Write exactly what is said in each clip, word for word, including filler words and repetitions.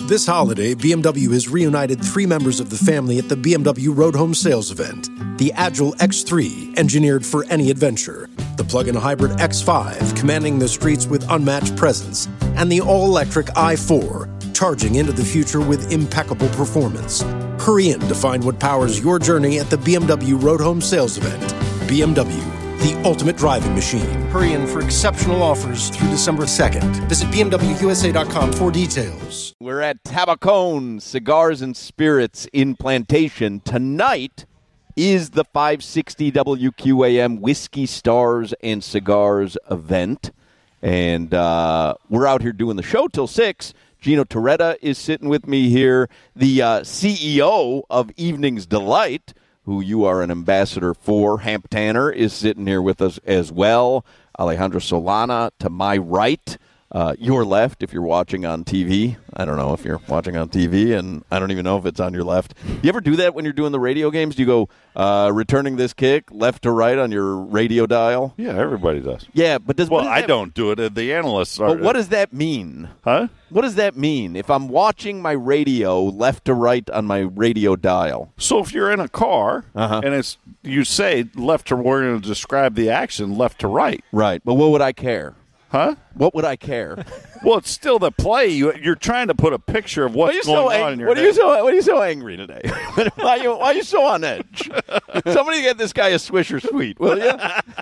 This holiday, B M W has reunited three members of the family at the B M W Road Home Sales event. The Agile X three, engineered for any adventure. The plug-in hybrid X five, commanding the streets with unmatched presence. And the all-electric i four, charging into the future with impeccable performance. Hurry in to find what powers your journey at the B M W Road Home Sales event. B M W, the ultimate driving machine. Hurry in for exceptional offers through December second. Visit B M W U S A dot com for details. We're at Tabacón Cigars and Spirits in Plantation. Tonight is the five sixty W Q A M Whiskey Stars and Cigars event. And uh, we're out here doing the show till six. Gino Torretta is sitting with me here. The uh, C E O of Evening's Delight, who you are an ambassador for, Hamp Tanner, is sitting here with us as well. Alejandro Solana to my right. Uh, your left, if you're watching on T V. I don't know if you're watching on T V, and I don't even know if it's on your left. You ever do that when you're doing the radio games? Do you go uh, returning this kick left to right on your radio dial? Yeah, everybody does. Yeah, but does well, does I that, don't do it. The analysts are. But what does that mean? Huh? What does that mean? If I'm watching my radio left to right on my radio dial. So if you're in a car uh-huh. and it's you say left to, we're going to describe the action left to right. Right, but what would I care? Huh? What would I care? Well, it's still the play. You, you're trying to put a picture of what's going so on ang- in your what head. Are you so, what are you so angry today? why, are you, why are you so on edge? Somebody get this guy a Swisher Sweet, will you?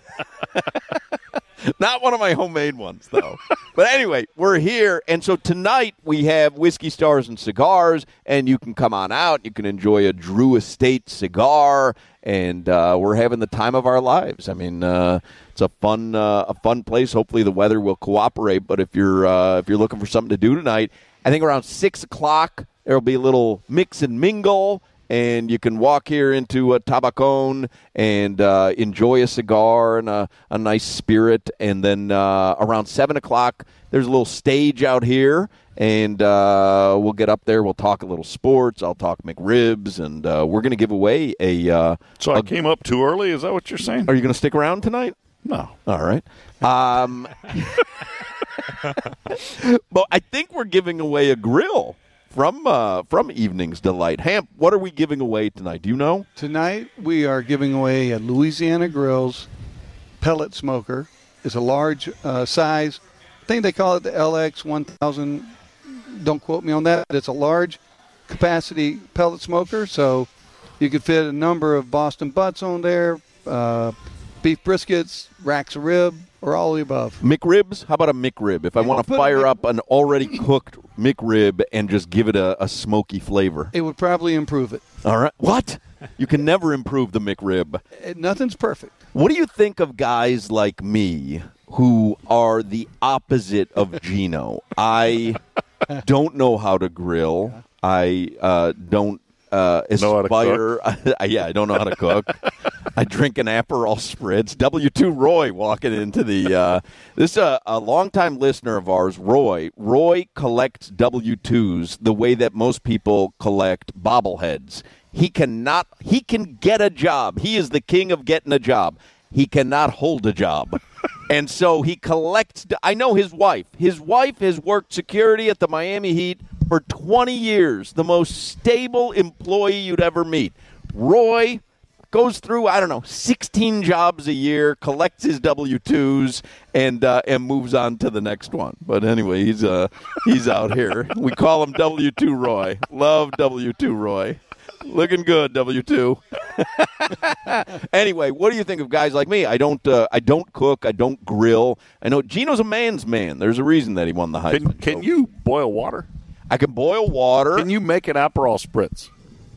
Not one of my homemade ones, though. But anyway, we're here, and so tonight we have Whiskey Stars and Cigars, and you can come on out. You can enjoy a Drew Estate cigar, and uh, we're having the time of our lives. I mean, uh, it's a fun, uh, a fun place. Hopefully, the weather will cooperate. But if you're uh, if you're looking for something to do tonight, I think around six o'clock there will be a little mix and mingle. And you can walk here into a Tabacón and uh, enjoy a cigar and a, a nice spirit. And then uh, around seven o'clock, there's a little stage out here. And uh, we'll get up there. We'll talk a little sports. I'll talk McRibs. And uh, we're going to give away a... Uh, so I a, came up too early? Is that what you're saying? Are you going to stick around tonight? No. All right. Um, but I think we're giving away a grill. From uh, from Evening's Delight. Hamp, what are we giving away tonight? Do you know? Tonight we are giving away a Louisiana Grills pellet smoker. It's a large uh, size. I think they call it the L X one thousand. Don't quote me on that. But it's a large capacity pellet smoker, so you could fit a number of Boston butts on there, uh, beef briskets, racks of rib, or all of the above. McRibs? How about a McRib? If I want to fire up an already cooked McRib and just give it a, a smoky flavor. It would probably improve it. All right. What? You can never improve the McRib. It, nothing's perfect. What do you think of guys like me who are the opposite of Gino? I don't know how to grill. I uh, don't uh, aspire. yeah, I don't know how to cook. I drink an Aperol Spritz. W two Roy walking into the uh, – this is uh, a longtime listener of ours, Roy. Roy collects W twos the way that most people collect bobbleheads. He cannot – he can get a job. He is the king of getting a job. He cannot hold a job. And so he collects – I know his wife. His wife has worked security at the Miami Heat for twenty years, the most stable employee you'd ever meet. Roy – goes through, I don't know, sixteen jobs a year, collects his W twos, and uh, and moves on to the next one. But anyway, he's uh he's out here. We call him W two Roy. Love W two Roy. Looking good, W two. Anyway, what do you think of guys like me? I don't uh, I don't cook. I don't grill. I know Gino's a man's man. There's a reason that he won the Heisman. Can, can you boil water? I can boil water. Can you make an Aperol Spritz?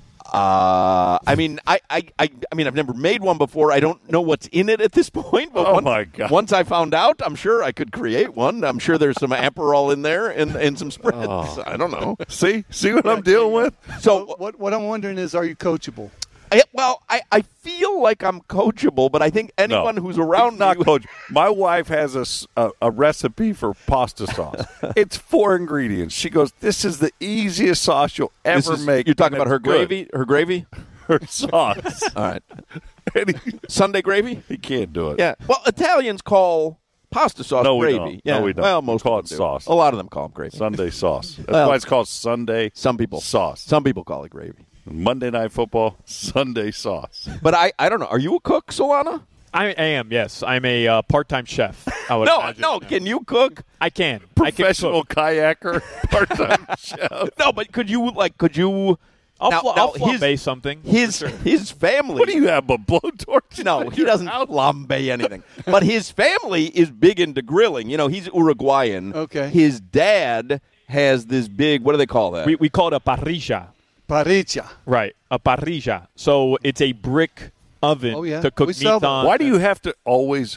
Uh, I mean, I, I, I, I mean, I've never made one before. I don't know what's in it at this point. But oh once, my God! Once I found out, I'm sure I could create one. I'm sure there's some Aperol in there and, and some Spritz. Oh. I don't know. See, see what I'm dealing with. So what what I'm wondering is, are you coachable? I, well, I, I feel like I'm coachable, but I think anyone no, who's around not me, coach. My wife has a, a, a recipe for pasta sauce. It's four ingredients. She goes, "This is the easiest sauce you'll ever is, make." You're talking about her good. gravy. Her gravy. Her sauce. All right. Sunday gravy? He can't do it. Yeah. Well, Italians call pasta sauce No, we gravy. don't. Yeah. No, we don't. Well, We most call of them it do. sauce. A lot of them call them gravy. Sunday sauce. That's Well, why it's called Sunday Some people sauce. Some people call it gravy. Monday Night Football, Sunday sauce. But I, I don't know. Are you a cook, Solana? I, I am, yes. I'm a uh, part-time chef. I would No, imagine. no. Can you cook? I can. Professional I can kayaker, part-time chef. No, but could you like? Could you? I'll, now, fl- now I'll flambe his, something. His his family. What do you have, a blowtorch? No, he doesn't flambe anything. But his family is big into grilling. You know, he's Uruguayan. Okay. His dad has this big. What do they call that? We, we call it a parrilla. Parrilla. Right, a parrilla. So it's a brick oven Oh, yeah. to cook We meat sell them. on. Why do you have to always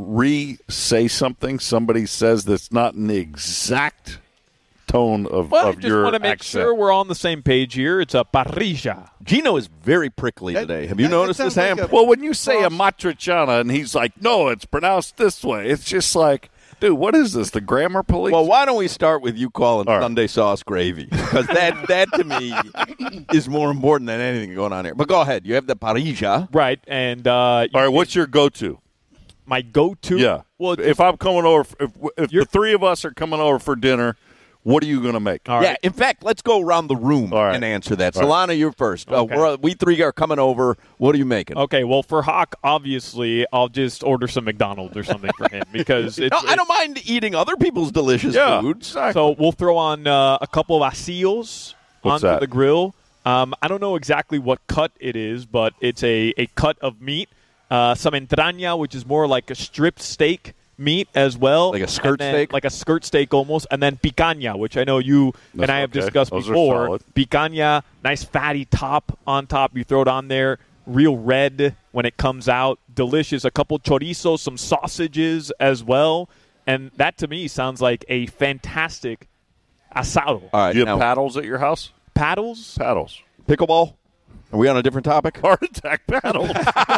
re-say something somebody says that's not in the exact tone of, Well, I of just your want to make accent? sure we're on the same page here. It's a parrilla. Gino is very prickly That- today. Have you that- that noticed this, sounds Ham? like a- Well, when you say a Cross- matriciana and he's like, no, it's pronounced this way, it's just like, dude, what is this, the grammar police? Well, why don't we start with you calling All right. Sunday sauce gravy? Because that, that to me is more important than anything going on here. But go ahead. You have the parrilla. Right, and uh, All right, what's your go-to? my go-to? Yeah. Well, it's if I'm coming over, if, if the You're- three of us are coming over for dinner, what are you going to make? All Yeah, right. in fact, let's go around the room All right. and answer that. All right. Solana, you're first. Uh, Okay. we're, we three are coming over. What are you making? Okay, well, for Hawk, obviously, I'll just order some McDonald's or something for him because it's, No, I don't mind eating other people's delicious Yeah. foods. So we'll throw on uh, a couple of asillos What's onto that? the grill. Um, I don't know exactly what cut it is, but it's a, a cut of meat. Uh, some entraña, which is more like a stripped steak meat as well. Like a skirt And then- steak? Like a skirt steak almost. And then picanha, which I know you That's and I have okay. discussed Those are before. solid. Picanha, nice fatty top on top. You throw it on there. Real red when it comes out. Delicious. A couple chorizos, some sausages as well. And that to me sounds like a fantastic asado. All right, Do you have now, paddles at your house? Paddles? Paddles. pickleball? Are we on a different topic? Heart attack paddles.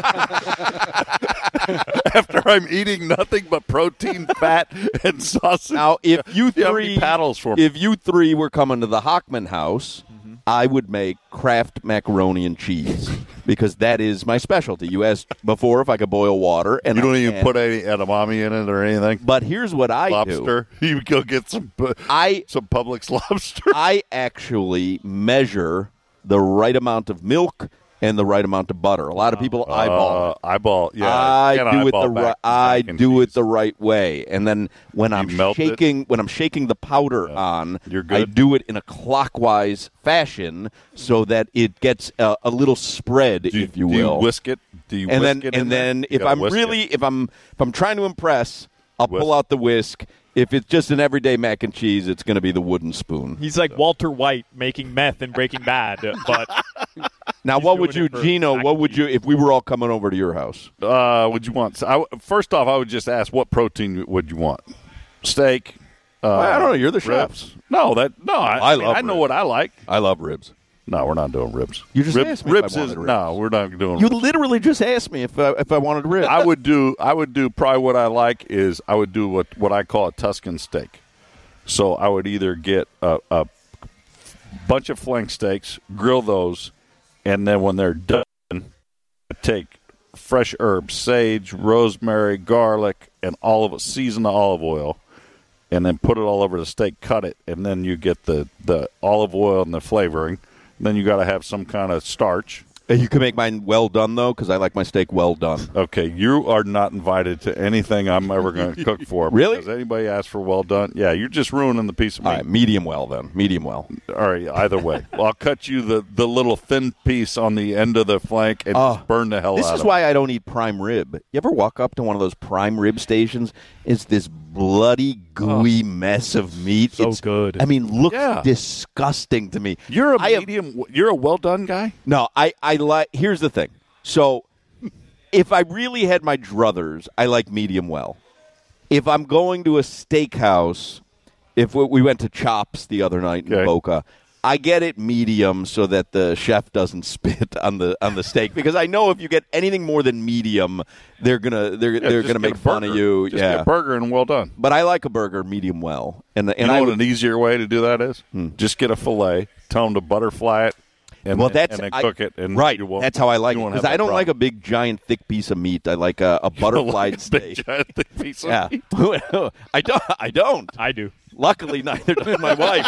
After I'm eating nothing but protein, fat, and sausage. Now, if you Do you have any three paddles for me? if you three were coming to the Hockman house, I would make Kraft macaroni and cheese because that is my specialty. You asked before if I could boil water, and You don't I even can. put any edamame in it or anything? But here's what I do: Lobster? You go get some pu- I some Publix lobster. I actually measure the right amount of milk and the right amount of butter. A lot of people eyeball. Uh, eyeball. Yeah, I can't do it eyeball the back- right. I back and do it cheese. the right way, and then when I'm melt it? shaking, when I'm shaking the powder on, You're I good? do it in a clockwise fashion so that it gets a, a little spread, Do you, if you do will. you whisk it? Do you and whisk then it in and there? then You if gotta I'm whisk really it. if I'm if I'm trying to impress, I'll Whisk. pull out the whisk. If it's just an everyday mac and cheese, it's going to be the wooden spoon. He's like Walter White making meth in Breaking Bad, but Now, He's what doing would it you, for Gino? mac What and would you if we were all coming over to your house? Uh, would you want? I, first off, I would just ask what protein would you want? Steak. Uh, Well, I don't know. You're the ribs? chef. No, that no. I, I I, mean, love I know ribs. what I like. I love ribs. No, we're not doing ribs. You just ribs, asked me if I ribs is wanted ribs. no. We're not doing. You ribs. literally just asked me if uh, if I wanted ribs. I would do. I would do probably what I like is I would do what what I call a Tuscan steak. So I would either get a, a bunch of flank steaks, grill those, and then when they're done, take fresh herbs, sage, rosemary, garlic, and all of it, season the olive oil, and then put it all over the steak, cut it, and then you get the, the olive oil and the flavoring. Then you got to have some kind of starch. You can make mine well done though, because I like my steak well done. Okay, you are not invited to anything I'm ever going to cook for. Really? Because anybody asks for well done, yeah, you're just ruining the piece of meat. All right, medium well then. Medium well. All right, either way. Well, I'll cut you the, the little thin piece on the end of the flank and Oh, just burn the hell This out is of why I don't eat prime rib. You ever walk up to one of those prime rib stations? It's this bloody, gooey mess of meat. So it's good. I mean, looks Yeah. disgusting to me. it. You're a I have- medium. You're a well done guy. No, I, I like. Here's the thing. So, if I really had my druthers, I like medium well. If I'm going to a steakhouse, if we, we went to Chops the other night in Okay. Boca, I get it medium so that the chef doesn't spit on the on the steak because I know if you get anything more than medium, they're gonna they're Yeah, they're just gonna get make a fun of burger. you. Just yeah, get a burger and well done. but I like a burger medium well, and You and know I what would, an easier way to do that is? Hmm. Just get a fillet, tell them to butterfly it, and, well, that's and then I, cook it. And right. You won't, that's how I like you it won't because have I that don't like a problem. big, giant, thick piece of meat. I like a, a butterfly Big, steak. giant, thick piece of Yeah, meat. I don't. I don't. I do. Luckily, neither does my wife.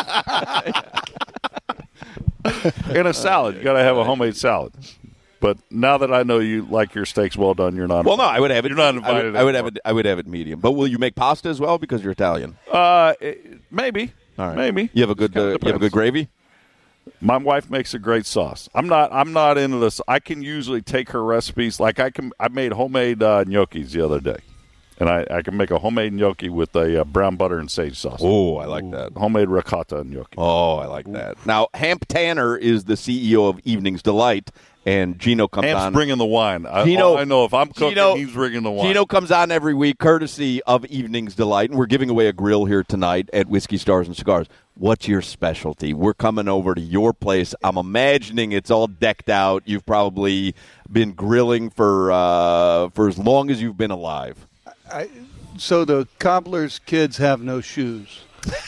In a salad, you got to have a homemade salad. But now that I know you like your steaks well done, you're not. Well, no, I would have it. You're not I invited. would, I would have anymore. it. I would have it medium. But will you make pasta as well because you're Italian? Uh, it- maybe. All right. Maybe. You have a good. Kinda Uh, you have a depends. good gravy. My wife makes a great sauce. I'm not. I'm not into this. I can usually take her recipes. Like I can. I made homemade uh, gnocchis the other day, and I, I can make a homemade gnocchi with a uh, brown butter and sage sauce. Oh, I like that. Homemade ricotta gnocchi. Oh, I like that. Now, Hamp Tanner is the C E O of Evenings Delight, and Gino comes Hamp's on. bringing the wine. I, Gino- all I know if I'm cooking, Gino- he's bringing the wine. Gino comes on every week, courtesy of Evenings Delight, and we're giving away a grill here tonight at Whiskey Stars and Cigars. What's your specialty? We're coming over to your place. I'm imagining it's all decked out. You've probably been grilling for uh, for as long as you've been alive. I, so the cobbler's kids have no shoes.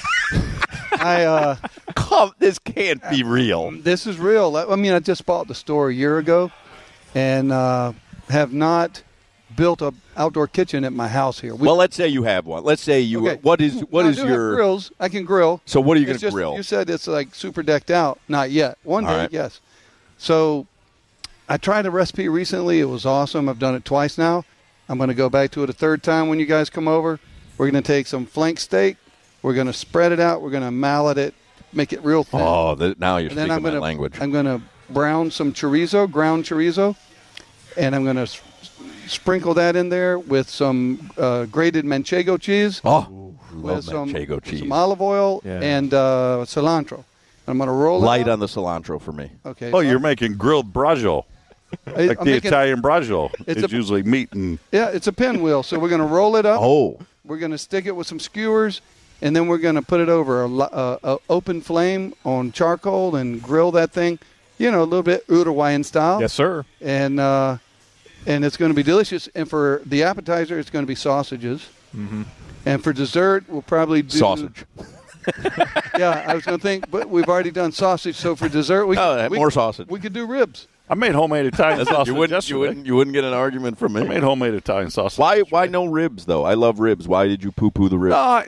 I uh, Come, this can't be real. this is real. I mean, I just bought the store a year ago, and uh, have not built a outdoor kitchen at my house here. We, Well, let's say you have one. Let's say you. okay. What is what No, I is do have your? grills? I can grill. So what are you It's going to just- grill? You said it's like super decked out. Not yet. One All day, right. yes. So I tried a recipe recently. It was awesome. I've done it twice now. I'm going to go back to it a third time when you guys come over. We're going to take some flank steak. We're going to spread it out. We're going to mallet it, make it real thin. Oh, the, now you're and then speaking I'm my gonna, language. I'm going to brown some chorizo, ground chorizo, and I'm going to s- sprinkle that in there with some uh, grated manchego cheese. oh, with love some, manchego with cheese. some olive oil Yeah. and uh, cilantro. I'm going to roll Light it out. on the cilantro for me. Okay. Oh, you're making grilled braciole, I- like I'm the making- Italian braciole. It's It's a- usually meat and Yeah, it's a pinwheel. So we're going to roll it up. Oh, We're going to stick it with some skewers, and then we're going to put it over a, lo- uh, a open flame on charcoal and grill that thing, you know, a little bit Uruguayan style. Yes, sir. And uh, and it's going to be delicious. And for the appetizer, it's going to be sausages. Mm-hmm. And for dessert, we'll probably do sausage. Yeah, I was going to think, but we've already done sausage. So for dessert, we Oh, we, more sausage. We could do ribs. I made homemade Italian sausage you wouldn't, yesterday. you wouldn't, you wouldn't get an argument from I me. made homemade Italian sausage. Why, yesterday. why no ribs though? I love ribs. Why did you poo-poo the ribs? Uh,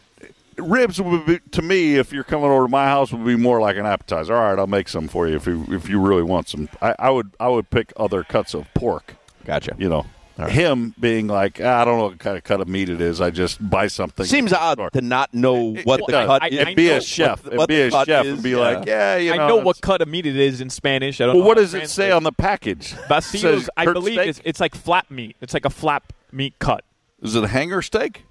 ribs would be, to me, if you're coming over to my house, would be more like an appetizer. All right, I'll make some for you if you if you really want some. I, I would I would pick other cuts of pork. Gotcha. You know, him being like, ah, I don't know what kind of cut of meat it is. I just buy something. Seems odd to not know what It the does. cut I- is. I It'd be know a chef. what- It'd what be the a cut chef is, and be yeah. like, yeah, you know. I know what it's- cut of meat it is in Spanish. I don't Well, know what how does to it say translate. on the package? Basilio's, It says I Kurt believe steak? it's, it's like flap meat. It's like a flap meat cut. Is it a hanger steak?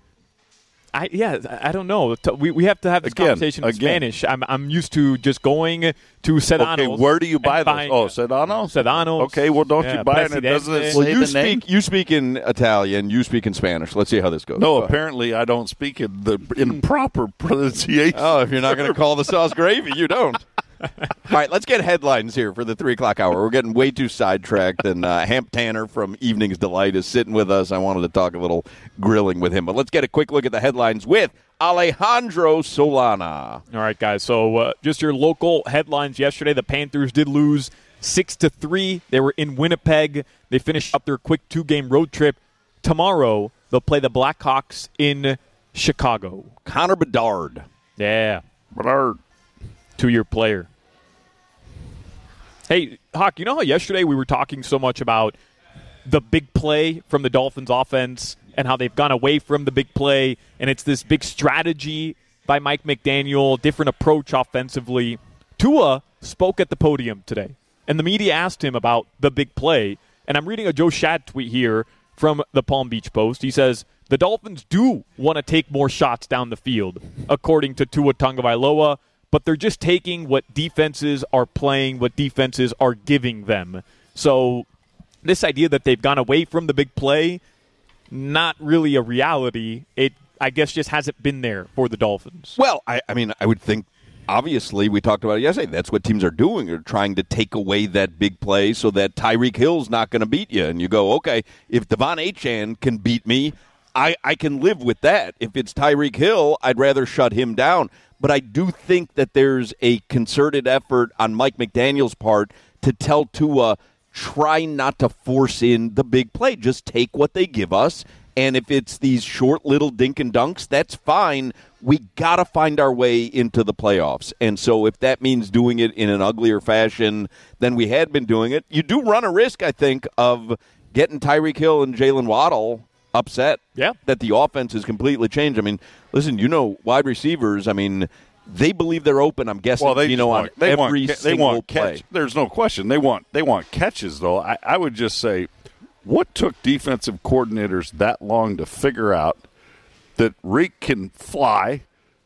I yeah, I I don't know. T- We we have to have this Again, conversation in again. Spanish. I'm I'm used to just going to Sedano's. Okay, where do you buy and those? buying- Oh, Sedano? Sedano's. Okay, well, don't Yeah, you buy it and it Presidente. doesn't say Well, you the name? speak you speak in Italian. You speak in Spanish. Let's see how this goes. No, Go ahead. apparently I don't speak in the in proper pronunciation. Oh, if you're not going to call the sauce gravy, you don't. All right, let's get headlines here for the three o'clock hour. We're getting way too sidetracked, and uh, Hamp Tanner from Evenings Delight is sitting with us. I wanted to talk a little grilling with him, but let's get a quick look at the headlines with Alejandro Solana. All right, guys. So uh, just your local headlines yesterday. The Panthers did lose six to three. They were in Winnipeg. They finished up their quick two-game road trip. Tomorrow they'll play the Blackhawks in Chicago. Connor Bedard. Yeah, But our two-year player. Hey, Hawk, you know how yesterday we were talking so much about the big play from the Dolphins offense and how they've gone away from the big play, and it's this big strategy by Mike McDaniel, different approach offensively. Tua spoke at the podium today, and the media asked him about the big play, and I'm reading a Joe Shad tweet here from the Palm Beach Post. He says, the Dolphins do want to take more shots down the field, according to Tua Tagovailoa, but they're just taking what defenses are playing, what defenses are giving them. So this idea that they've gone away from the big play, not really a reality. It, I guess, just hasn't been there for the Dolphins. Well, I, I mean, I would think, obviously, we talked about it yesterday. That's what teams are doing. They're trying to take away that big play so that Tyreek Hill's not going to beat you. And you go, okay, if Devon Achane can beat me, I, I can live with that. If it's Tyreek Hill, I'd rather shut him down. But I do think that there's a concerted effort on Mike McDaniel's part to tell Tua, try not to force in the big play. Just take what they give us. And if it's these short little dink and dunks, that's fine. We got to find our way into the playoffs. And so if that means doing it in an uglier fashion than we had been doing it, you do run a risk, I think, of getting Tyreek Hill and Jalen Waddle upset. Yeah. That the offense has completely changed. I mean, listen, you know, wide receivers, I mean, they believe they're open, I'm guessing, Well, they you know, want, on they every want, they single want play. catch. There's no question. They want they want catches, though. I, I would just say, what took defensive coordinators that long to figure out that Reek can fly,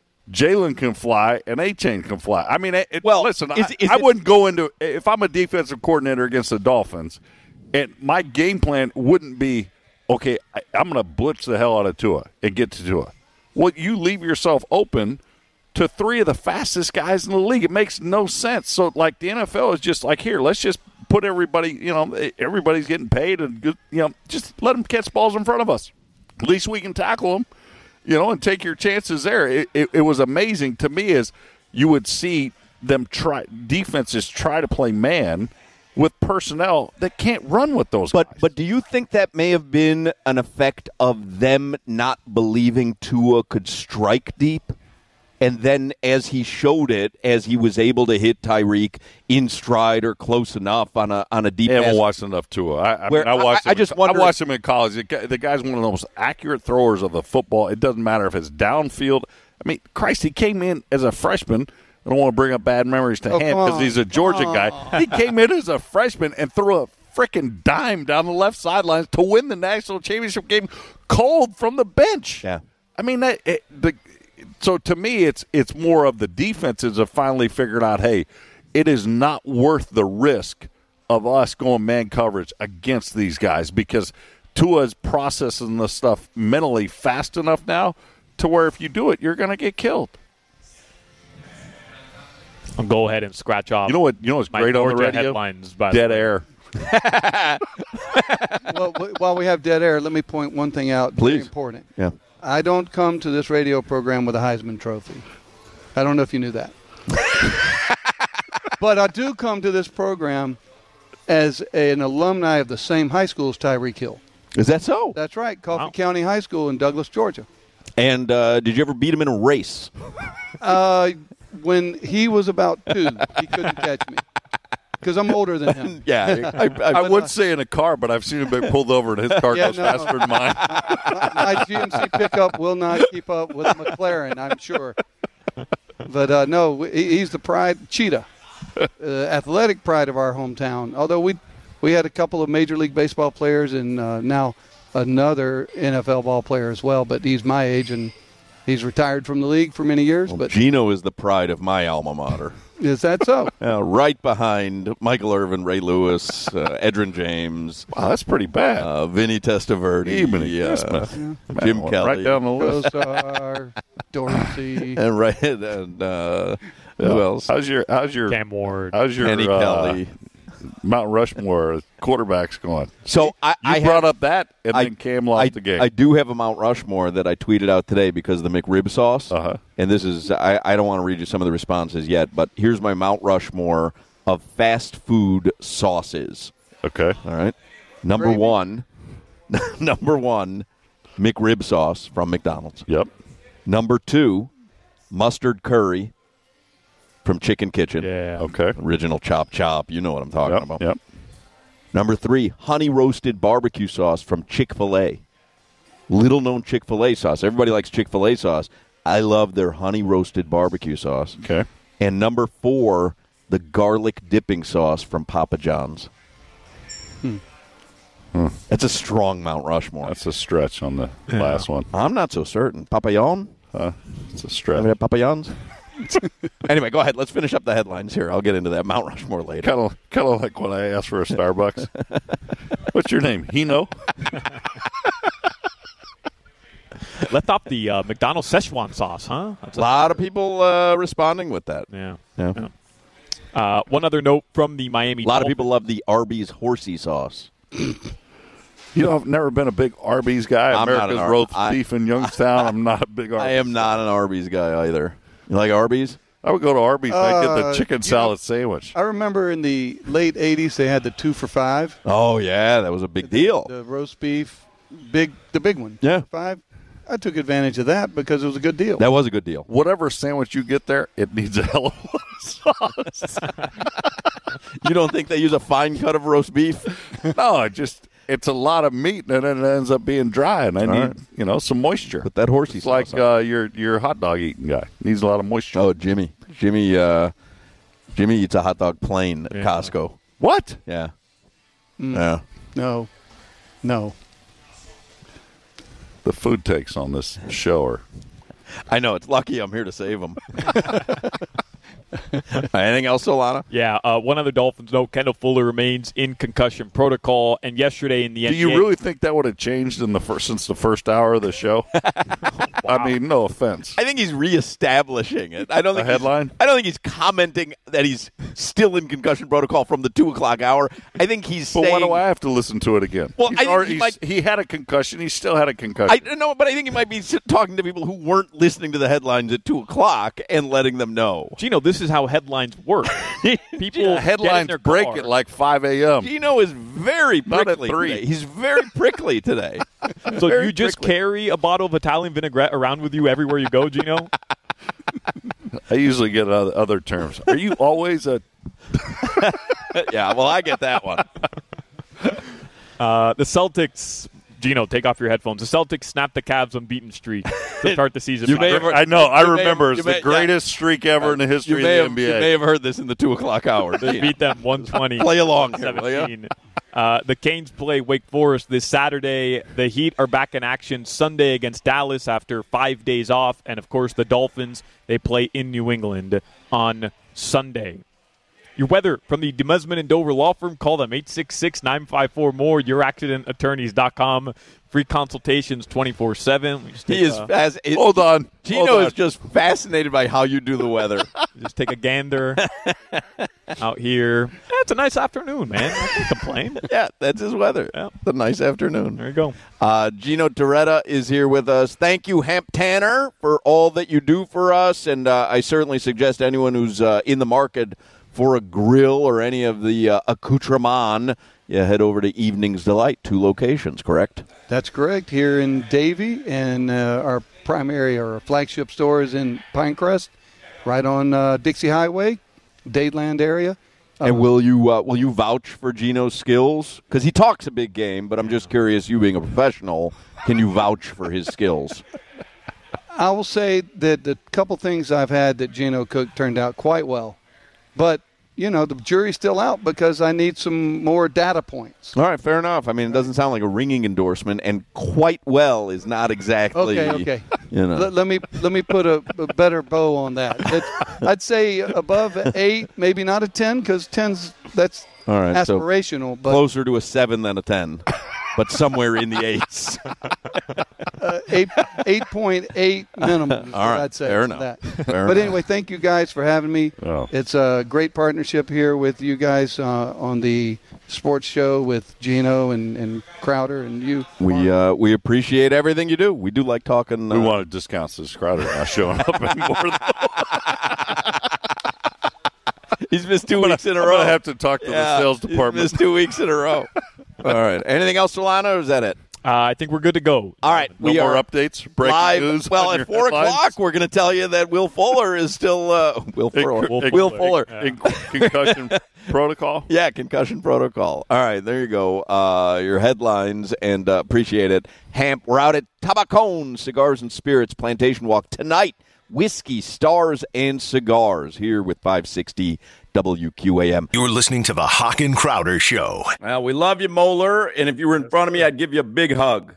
Jalen can fly, and A-Chain can fly? I mean, it, Well, listen, is- I, is I it- wouldn't go into – if I'm a defensive coordinator against the Dolphins, and my game plan wouldn't be, okay, I, I'm going to blitz the hell out of Tua and get to Tua. Well, you leave yourself open to three of the fastest guys in the league. It makes no sense. So, like, the N F L is just like, here, let's just put everybody, you know, everybody's getting paid, and, you know, just let them catch balls in front of us. At least we can tackle them, you know, and take your chances there. It, it, it was amazing to me as you would see them try, defenses try to play man with personnel that can't run with those But guys. but do you think that may have been an effect of them not believing Tua could strike deep? And then as he showed it, as he was able to hit Tyreek in stride or close enough on a on a deep I haven't pass. watched enough Tua. I, I, Where mean, I watched. I- I him, just in- wonder- I watched him in college. The, guy, the guy's one of the most accurate throwers of the football. It doesn't matter if it's downfield. I mean, Christ, he came in as a freshman. I don't want to bring up bad memories to Oh, him come because on. he's a Georgia Come guy. He came in as a freshman and threw a freaking dime down the left sidelines to win the national championship game cold from the bench. Yeah. I mean, that, it, the, so to me, it's it's more of the defenses have finally figured out, hey, it is not worth the risk of us going man coverage against these guys because Tua's processing the stuff mentally fast enough now to where if you do it, you're going to get killed. I'll go ahead and scratch off. You know what? You know what's my great on the Georgia radio? headlines. By Dead the way. air. Well, w- while we have dead air, let me point one thing out. Very Please. important. Yeah. I don't come to this radio program with a Heisman Trophy. I don't know if you knew that. But I do come to this program as an alumni of the same high school as Tyreek Hill. Is that so? That's right, Coffee Wow. County High School in Douglas, Georgia. And uh, did you ever beat him in a race? Uh, when he was about two, he couldn't catch me because I'm older than him. Yeah. I, I, I would say in a car, but I've seen him be pulled over and his car Yeah, goes no. faster than mine. My, my G M C pickup will not keep up with McLaren, I'm sure. But uh, no, he, he's the pride, Cheetah, uh, athletic pride of our hometown. Although we we had a couple of Major League Baseball players and uh, now another N F L ball player as well. But he's my age and he's retired from the league for many years. well, but Gino is the pride of my alma mater. is that so? Uh, right behind Michael Irvin, Ray Lewis, uh, Edrin James, Wow, that's pretty bad. uh, Vinny Testaverde, Even uh, Christmas. Jim Right Kelly. down the list. Gosar, Dorsey. And right, and uh, who else? How's your how's your Cam Ward. how's your Kenny uh, Kelly. Mount Rushmore quarterbacks going? So I, You I brought have, up that, and I, then Cam lost I, the game. I do have a Mount Rushmore that I tweeted out today because of the McRib sauce. Uh-huh. And this is, I, I don't want to read you some of the responses yet, but here's my Mount Rushmore of fast food sauces. okay. All right. Number Gravy. one, number one, McRib sauce from McDonald's. Yep. Number two, mustard curry from Chicken Kitchen. Yeah. Okay. Original chop chop. You know what I'm talking Yep. about. Yep. Number three, honey roasted barbecue sauce from Chick-fil-A. Little known Chick-fil-A sauce. Everybody likes Chick-fil-A sauce. I love their honey roasted barbecue sauce. Okay. And number four, the garlic dipping sauce from Papa John's. Hmm. That's a strong Mount Rushmore. That's a stretch on the last one. I'm not so certain. Papillon? Huh? It's a Have stretch. you had Papillons? Anyway, go ahead. Let's finish up the headlines here. I'll get into that Mount Rushmore later. Kind of, kind of like when I asked for a Starbucks. What's your name? Hino. Left off the uh, McDonald's Szechuan sauce, huh? That's A lot of people uh, responding with that. Yeah. Yeah. Yeah. Uh, one other note from the Miami A lot of Dolphins. people love the Arby's horsey sauce. You know, I've never been a big Arby's guy. I'm not America's an Ar- roast I- beef in Youngstown. I'm not a big Arby's. I am not an Arby's guy either. You like Arby's? I would go to Arby's and I'd get Uh, the chicken you salad know- sandwich. I remember in the late eighties they had the two for five. Oh yeah, that was a big deal. The roast beef, big, the big one. Yeah. two for five. I took advantage of that because it was a good deal. That was a good deal. Whatever sandwich you get there, it needs a hell of a lot of sauce. You don't think they use a fine cut of roast beef? No, it just it's a lot of meat and then it ends up being dry, and I need right. you know some moisture. Put that horsey It's like sauce on. uh, your your hot dog eating guy needs a lot of moisture. Oh, Jimmy, Jimmy, uh, Jimmy eats a hot dog plain at Yeah. Costco. What? Yeah, Mm. yeah. No, no. The food takes on this show are I know. It's lucky I'm here to save him. Anything else, Solana? Yeah, uh, one other Dolphins note, Kendall Fuller remains in concussion protocol, and yesterday in the Do N B A... you really think that would have changed in the first since the first hour of the show? I mean, no offense. I think he's reestablishing it. I don't think A he's- headline? I don't think he's commenting that he's still in concussion protocol from the two o'clock hour. I think he's But saying. why do I have to listen to it again? Well, He's I think already- he he's- might- he had a concussion. He still had a concussion. I don't know, but I think he might be s- talking to people who weren't listening to the headlines at two o'clock and letting them know. Gino, this is how headlines work. People Yeah, get headlines in their break car. at like five a.m. Gino is very Not at prickly three. today. He's very prickly today. So Very you just prickly. carry a bottle of Italian vinaigrette around with you everywhere you go, Gino? I usually get other, other terms. Are you always a Yeah, well, I get that one. Uh, the Celtics, Gino, take off your headphones. The Celtics snapped the Cavs' unbeaten streak to start the season. You may have- I know. I You may- remember you it's may- the greatest streak ever in the You history may, of have, the N B A. you may have heard this in the two o'clock hour. They beat them one twenty. Play along here, will ya? seventeen. Uh, the Canes play Wake Forest this Saturday. The Heat are back in action Sunday against Dallas after five days off. And, of course, the Dolphins, they play in New England on Sunday. Your weather from the Demesman and Dover Law Firm. Call them eight six six, nine five four, M O R E, your accident attorneys dot com. Free consultations twenty-four seven. We just He take is a- fast. it- Hold on. Gino Hold on. is just fascinated by how you do the weather. Just take a gander out here. Yeah, it's a nice afternoon, man. I can't complain. Yeah, that's his weather. Yeah. It's a nice afternoon. There you go. Uh, Gino Torretta is here with us. Thank you, Hemp Tanner, for all that you do for us. And uh, I certainly suggest anyone who's uh, in the market for a grill or any of the uh, accoutrement, yeah, head over to Evening's Delight. Two locations, correct? That's correct. Here in Davie, and uh, our primary or our flagship store is in Pinecrest, right on uh, Dixie Highway, Dadeland area. And will you uh, will you vouch for Gino's skills? Because he talks a big game, but I'm just curious, you being a professional, can you vouch for his skills? I will say that the couple things I've had that Gino cooked turned out quite well. But, you know, the jury's still out because I need some more data points. All right, fair enough. I mean, it doesn't sound like a ringing endorsement, and quite well is not exactly. Okay, okay. You know. Let, let me let me put a, a better bow on that. It's, I'd say above eight, maybe not a ten, because ten's that's All right, so aspirational. but closer to a seven than a ten, but somewhere in the eights. uh, eight eight point eight minimum. is All what right, I'd say fair on enough. that. Fair But enough. anyway, thank you guys for having me. Oh. It's a great partnership here with you guys uh, on the sports show with Gino and, and Crowder and you. We uh, we appreciate everything you do. We do like talking. Uh, We wanted discounts to this Crowder not showing up anymore. He's missed two weeks in a I'm row. going to have to talk to Yeah, the sales he's department. missed two weeks in a row. All right. Anything else, Solana, or is that it? Uh, I think we're good to go. All right. No we more are updates? Breaking live. news? Well, on at your four headlines? o'clock, we're going to tell you that Will Fuller is still uh, Will Fuller. Will Will Fuller. Fuller. In concussion protocol? Yeah, concussion protocol. All right, there you go. Uh, your headlines, and uh, appreciate it. Hamp, we're out at Tabacón Cigars and Spirits Plantation Walk tonight. Whiskey, Stars, and Cigars here with five sixty W Q A M. You're listening to the Hawk and Crowder Show. Well, we love you, Moeller, and if you were in front of me, I'd give you a big hug.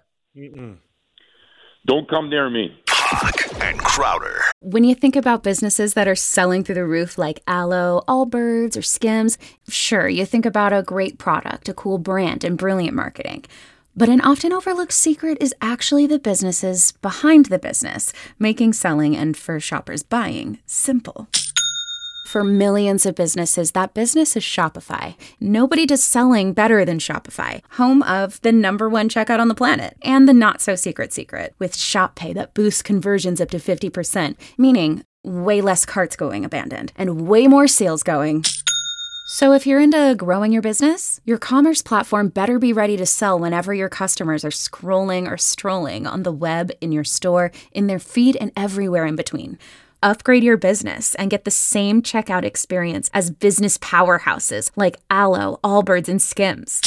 Don't come near me. Hawk and Crowder. When you think about businesses that are selling through the roof like Aloe, Allbirds, or Skims, sure, you think about a great product, a cool brand, and brilliant marketing. But an often overlooked secret is actually the businesses behind the business, making selling and for shoppers buying simple. For millions of businesses, that business is Shopify. Nobody does selling better than Shopify, home of the number one checkout on the planet and the not-so-secret secret with Shop Pay that boosts conversions up to fifty percent, meaning way less carts going abandoned and way more sales going. So if you're into growing your business, your commerce platform better be ready to sell whenever your customers are scrolling or strolling on the web, in your store, in their feed, and everywhere in between. Upgrade your business and get the same checkout experience as business powerhouses like Alo, Allbirds, and Skims.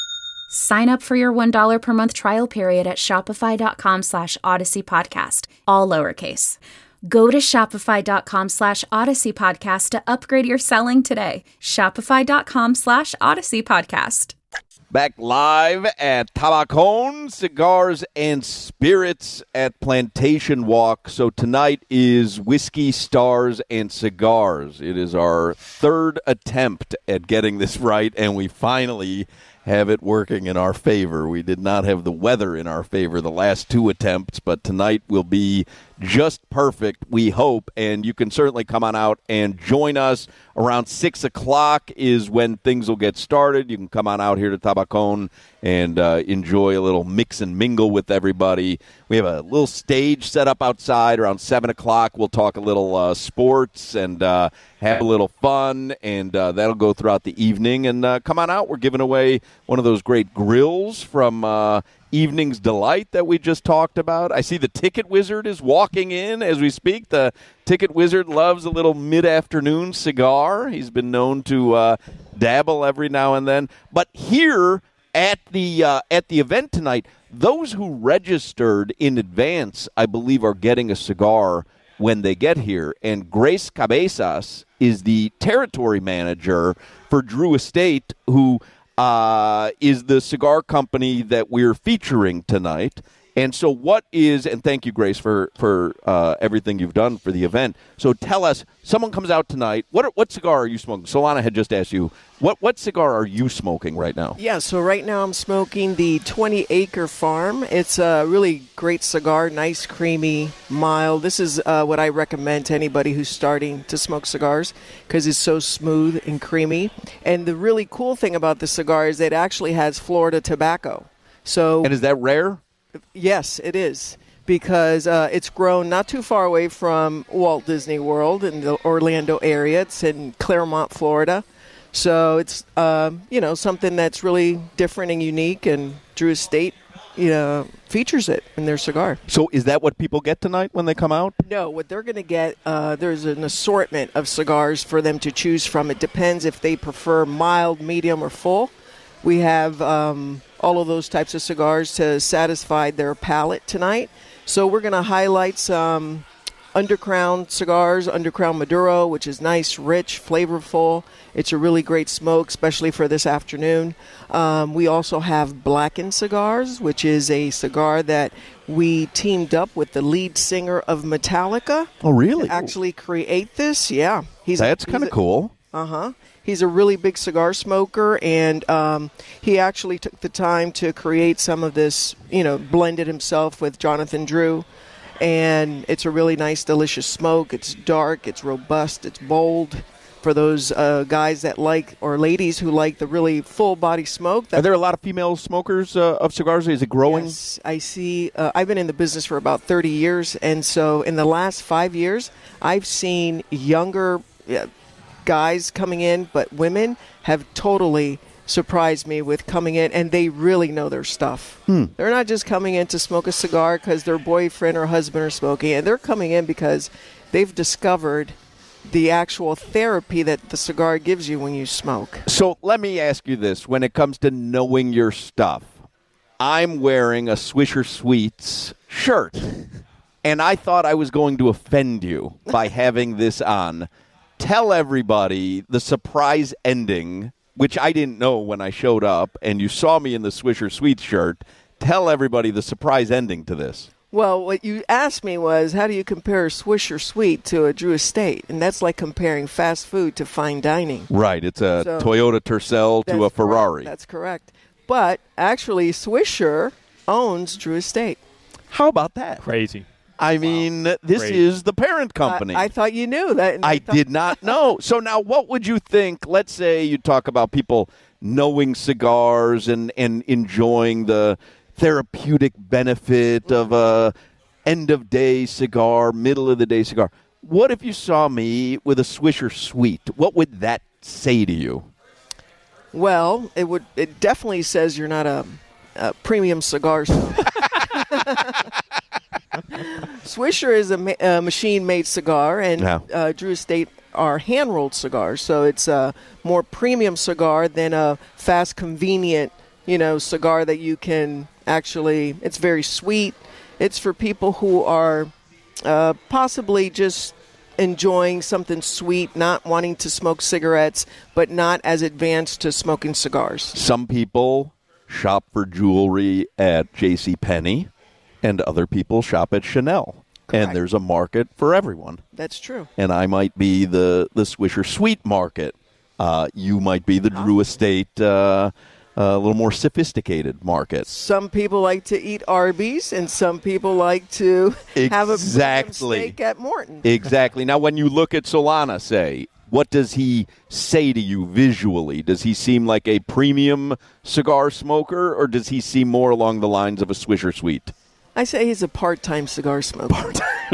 Sign up for your one dollar per month trial period at shopify.com slash Odyssey Podcast, all lowercase. Go to shopify.com slash Odyssey Podcast to upgrade your selling today. Shopify.com slash Odyssey Podcast. Back live at Tabacón Cigars and Spirits at Plantation Walk. So tonight is Whiskey, Stars, and Cigars. It is our third attempt at getting this right, and we finally have it working in our favor. We did not have the weather in our favor the last two attempts, but tonight will be just perfect, we hope, and you can certainly come on out and join us. Around six o'clock is when things will get started. You can come on out here to Tabacón and uh, enjoy a little mix and mingle with everybody. We have a little stage set up outside. Around seven o'clock, we'll talk a little uh, sports and uh, have a little fun, and uh, that'll go throughout the evening. And uh, come on out. We're giving away one of those great grills from uh, Evening's Delight that we just talked about. I see the Ticket Wizard is walking in as we speak. The Ticket Wizard loves a little mid-afternoon cigar. He's been known to uh, dabble every now and then. But here at the uh, at the event tonight, those who registered in advance, I believe, are getting a cigar when they get here. And Grace Cabezas is the territory manager for Drew Estate, who uh, is the cigar company that we're featuring tonight. And so what is, and thank you, Grace, for, for uh, everything you've done for the event. So tell us, someone comes out tonight, what what cigar are you smoking? Solana had just asked you, what, what cigar are you smoking right now? Yeah, so right now I'm smoking the twenty Acre Farm. It's a really great cigar, nice, creamy, mild. This is uh, what I recommend to anybody who's starting to smoke cigars because it's so smooth and creamy. And the really cool thing about the cigar is it actually has Florida tobacco. So, and is that rare? Yes, it is, because uh, it's grown not too far away from Walt Disney World in the Orlando area. It's in Claremont, Florida. So it's, uh, you know, something that's really different and unique, and Drew Estate, you know, features it in their cigar. So is that what people get tonight when they come out? No, what they're going to get, uh, there's an assortment of cigars for them to choose from. It depends if they prefer mild, medium, or full. We have um, all of those types of cigars to satisfy their palate tonight. So we're going to highlight some Undercrown cigars, Undercrown Maduro, which is nice, rich, flavorful. It's a really great smoke, especially for this afternoon. Um, we also have Blackened Cigars, which is a cigar that we teamed up with the lead singer of Metallica. Oh, really? To actually create this. Yeah. He's That's kind of cool. Uh-huh. He's a really big cigar smoker, and um, he actually took the time to create some of this, you know, blended himself with Jonathan Drew. And it's a really nice, delicious smoke. It's dark, it's robust, it's bold. For those uh, guys that like, or ladies who like the really full-body smoke. Are there a lot of female smokers uh, of cigars? Is it growing? Yes, I see. Uh, I've been in the business for about thirty years, and so in the last five years, I've seen younger uh, guys coming in, but women have totally surprised me with coming in, and they really know their stuff. Hmm. They're not just coming in to smoke a cigar because their boyfriend or husband are smoking it. They're coming in because they've discovered the actual therapy that the cigar gives you when you smoke. So let me ask you this. When it comes to knowing your stuff, I'm wearing a Swisher Sweets shirt, and I thought I was going to offend you by having this on. Tell everybody the surprise ending, which I didn't know when I showed up, and you saw me in the Swisher Sweets shirt. Tell everybody the surprise ending to this. Well, what you asked me was, how do you compare Swisher Sweet to a Drew Estate? And that's like comparing fast food to fine dining. Right. It's a so, Toyota Tercel to a Ferrari. Correct. That's correct. But actually, Swisher owns Drew Estate. How about that? Crazy. I mean, this Great. is the parent company. I, I thought you knew that. I thought- did not know. So now what would you think? Let's say you talk about people knowing cigars and, and enjoying the therapeutic benefit of a end-of-day cigar, middle-of-the-day cigar. What if you saw me with a Swisher Sweet? What would that say to you? Well, it would. It definitely says you're not a, a premium cigar smoker. Swisher is a, ma- a machine-made cigar, and Yeah. uh, Drew Estate are hand-rolled cigars, so it's a more premium cigar than a fast, convenient, you know, cigar that you can actually. It's very sweet. It's for people who are uh, possibly just enjoying something sweet, not wanting to smoke cigarettes, but not as advanced to smoking cigars. Some people shop for jewelry at JCPenney, and other people shop at Chanel. Correct. And there's a market for everyone. That's true. And I might be the, the Swisher Sweet market. Uh, you might be the Drew Estate, uh, a little more sophisticated market. Some people like to eat Arby's, and some people like to have a Exactly. premium steak at Morton. Exactly. Now, when you look at Solana, say, what does he say to you visually? Does he seem like a premium cigar smoker, or does he seem more along the lines of a Swisher Sweet? I say he's a part-time cigar smoker.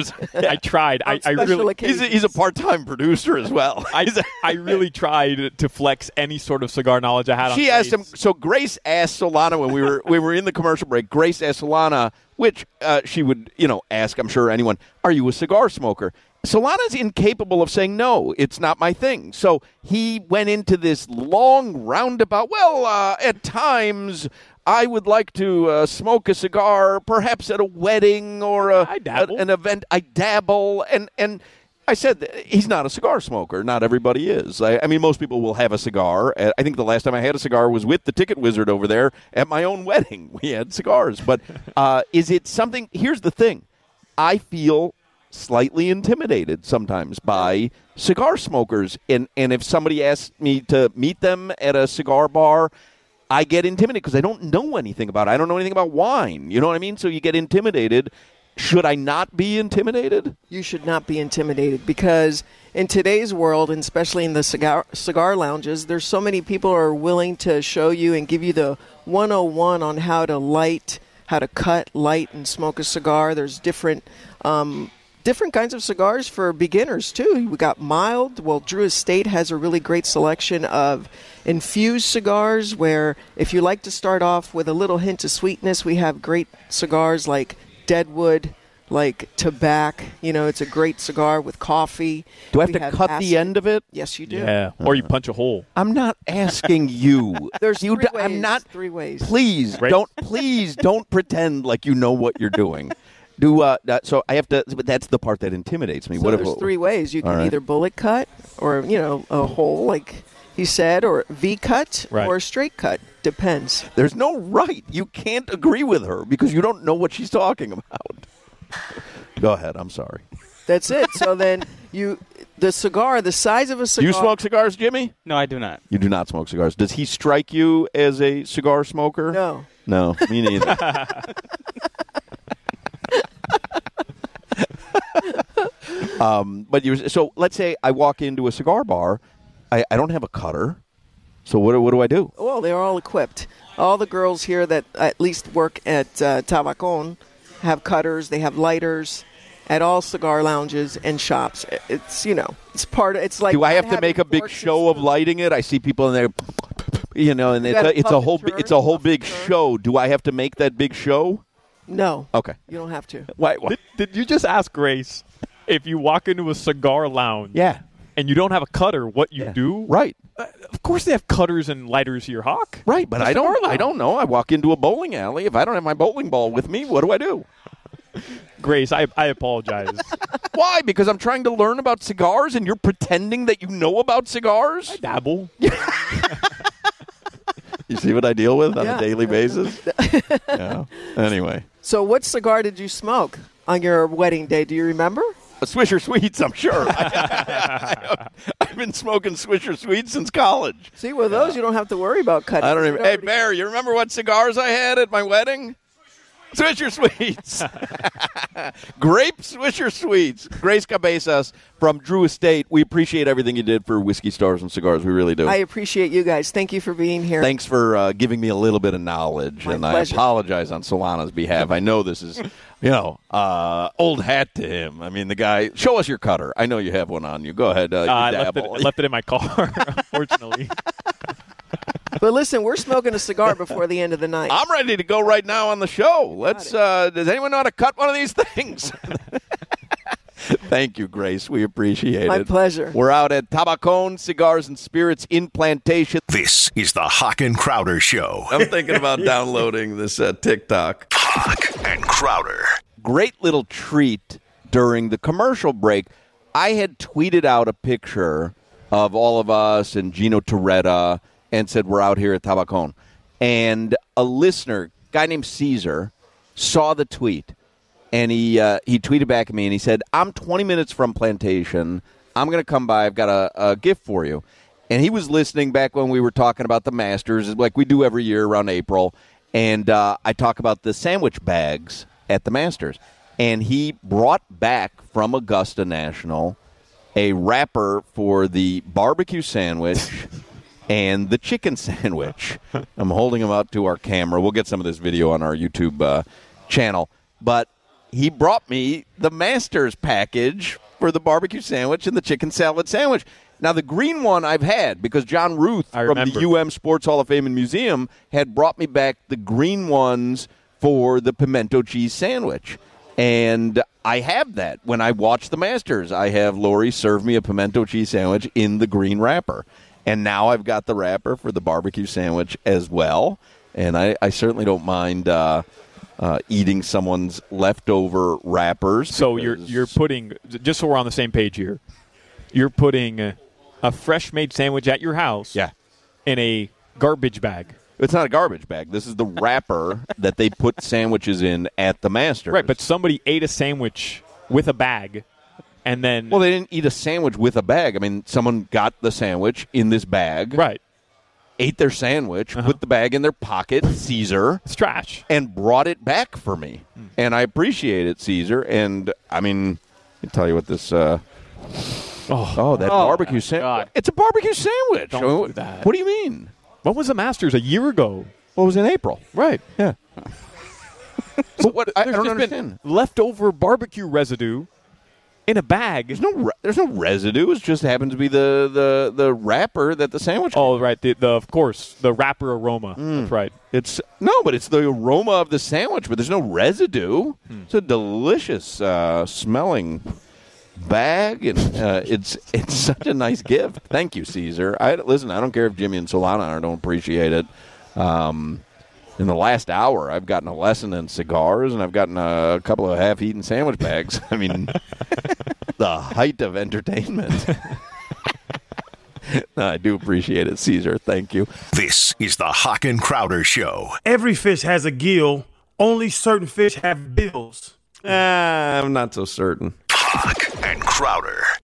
I tried. I, On I special really, occasions. He's a, he's a part-time producer as well. I, I really tried to flex any sort of cigar knowledge I had. She on asked him. Grace. So Grace asked Solana when we were we were in the commercial break. Grace asked Solana, which uh, she would you know ask, I'm sure anyone, are you a cigar smoker? Solana's incapable of saying no. It's not my thing. So he went into this long roundabout. Well, uh, at times I would like to uh, smoke a cigar, perhaps at a wedding or a, I dabble. a- an event. I dabble, and and. I said that he's not a cigar smoker. Not everybody is. I, I mean, most people will have a cigar. Uh, I think the last time I had a cigar was with the Ticket Wizard over there at my own wedding. We had cigars. But uh, is it something? Here's the thing. I feel slightly intimidated sometimes by cigar smokers. And, and if somebody asks me to meet them at a cigar bar, I get intimidated because I don't know anything about it. I don't know anything about wine. You know what I mean? So you get intimidated. Should I not be intimidated? You should not be intimidated because in today's world, and especially in the cigar cigar lounges, there's so many people who are willing to show you and give you the one oh one on how to light, how to cut, light, and smoke a cigar. There's different um, different kinds of cigars for beginners, too. We got mild. Well, Drew Estate has a really great selection of infused cigars where if you like to start off with a little hint of sweetness, we have great cigars like Deadwood, like tobacco. You know, it's a great cigar with coffee. Do I have We to have cut acid. the end of it? Yes, you do. Yeah. Or you punch a hole. I'm not asking you. There's you three d- ways. I'm not. Three ways. Please Right. don't. Please don't pretend like you know what you're doing. Do uh, that, so I have to. But that's the part that intimidates me. So what there's if, three ways. You All can right. either bullet cut, or you know, a hole like he said, or V cut, Right. or a straight cut. Depends. There's no right. You can't agree with her because you don't know what she's talking about. Go ahead. I'm sorry. That's it. So then you, the cigar, the size of a cigar. You smoke cigars, Jimmy? No, I do not. You do not smoke cigars. Does he strike you as a cigar smoker? No. No, me neither. um, but you so let's say I walk into a cigar bar. I, I don't have a cutter. So what do- what do I do? Well, they're all equipped. All the girls here that at least work at uh, Tabacon have cutters. They have lighters at all cigar lounges and shops. It's you know, it's part of. It's like. Do I have having to make a big forks and show of spoons. lighting it? I see people in there, you know, and You it's gotta a, it's puff a and whole bi- turn, it's a whole puff big and turn. show. Do I have to make that big show? No. Okay. You don't have to. Why? why? Did, did you just ask Grace if you walk into a cigar lounge Yeah. and you don't have a cutter, what you Yeah. do? Right. Uh, of course they have cutters and lighters here, Hawk. Right, but It's I a don't. cigar I lounge. don't know. I walk into a bowling alley. If I don't have my bowling ball with me, what do I do? Grace, I, I apologize. Why? Because I'm trying to learn about cigars, and you're pretending that you know about cigars. Dabble. You see what I deal with on Yeah. a daily basis? Yeah. Anyway, So, what cigar did you smoke on your wedding day? Do you remember? a Swisher Sweets, I'm sure. I've been smoking Swisher Sweets since college. See, with those you don't have to worry about cutting. I don't It even. Hey, already- Bear, you remember what cigars I had at my wedding? Swisher Sweets. Grape Swisher Sweets. Grace Cabezas from Drew Estate. We appreciate everything you did for Whiskey Stars and Cigars. We really do. I appreciate you guys. Thank you for being here. Thanks for uh, giving me a little bit of knowledge. My and pleasure. I apologize on Solana's behalf. I know this is, you know, uh, old hat to him. I mean, the guy, show us your cutter. I know you have one on you. Go ahead. Uh, you Uh, I left it, dabble. I left it in my car, unfortunately. But listen, we're smoking a cigar before the end of the night. I'm ready to go right now on the show. Let's. Uh, does anyone know how to cut one of these things? Thank you, Grace. We appreciate My it. pleasure. We're out at Tabacon Cigars and Spirits in Plantation. This is the Hawk and Crowder Show. I'm thinking about downloading this uh, TikTok. Hawk and Crowder. Great little treat during the commercial break. I had tweeted out a picture of all of us and Gino Torretta and said we're out here at Tabacon. And a listener, guy named Caesar, saw the tweet. And he uh, he tweeted back at me and he said, I'm twenty minutes from Plantation. I'm going to come by. I've got a, a gift for you. And he was listening back when we were talking about the Masters, like we do every year around April. And uh, I talk about the sandwich bags at the Masters. And he brought back from Augusta National a wrapper for the barbecue sandwich and the chicken sandwich. I'm holding them out to our camera. We'll get some of this video on our YouTube uh, channel. But he brought me the Masters package for the barbecue sandwich and the chicken salad sandwich. Now, the green one I've had because John Ruth I from remember. the U M Sports Hall of Fame and Museum had brought me back the green ones for the pimento cheese sandwich. And I have that. When I watch the Masters, I have Lori serve me a pimento cheese sandwich in the green wrapper. And now I've got the wrapper for the barbecue sandwich as well. And I, I certainly don't mind uh, uh, eating someone's leftover wrappers. So you're because- you're putting, just so we're on the same page here, you're putting a, a fresh-made sandwich at your house Yeah. in a garbage bag. It's not a garbage bag. This is the wrapper that they put sandwiches in at the Masters. Right, but somebody ate a sandwich with a bag, and then Well, they didn't eat a sandwich with a bag. I mean, someone got the sandwich in this bag. right, Ate their sandwich, Uh-huh. put the bag in their pocket, Caesar, it's trash. and brought it back for me. Hmm. And I appreciate it, Caesar. And, I mean, let me tell you what this... Uh, Oh, oh, that Oh, barbecue my sandwich. God. It's a barbecue sandwich. Don't I mean, do that. What do you mean? What was the Masters a year ago? Well, it was in April. Right. Yeah. So what? I, I There's don't just understand. been leftover barbecue residue in a bag. There's no re- there's no residue. It just happens to be the, the, the wrapper that the sandwich. Oh, right. The, the of course the wrapper aroma. Mm. That's right. It's no, but it's the aroma of the sandwich. But there's no residue. Hmm. It's a delicious uh, smelling bag, and uh, it's it's such a nice gift. Thank you, Caesar. I listen. I don't care if Jimmy and Solana don't appreciate it. Um, in the last hour, I've gotten a lesson in cigars, and I've gotten a couple of half-eaten sandwich bags. I mean, the height of entertainment. No, I do appreciate it, Caesar. Thank you. This is the Hawk and Crowder Show. Every fish has a gill. Only certain fish have bills. Ah, I'm not so certain. Hawk and Crowder.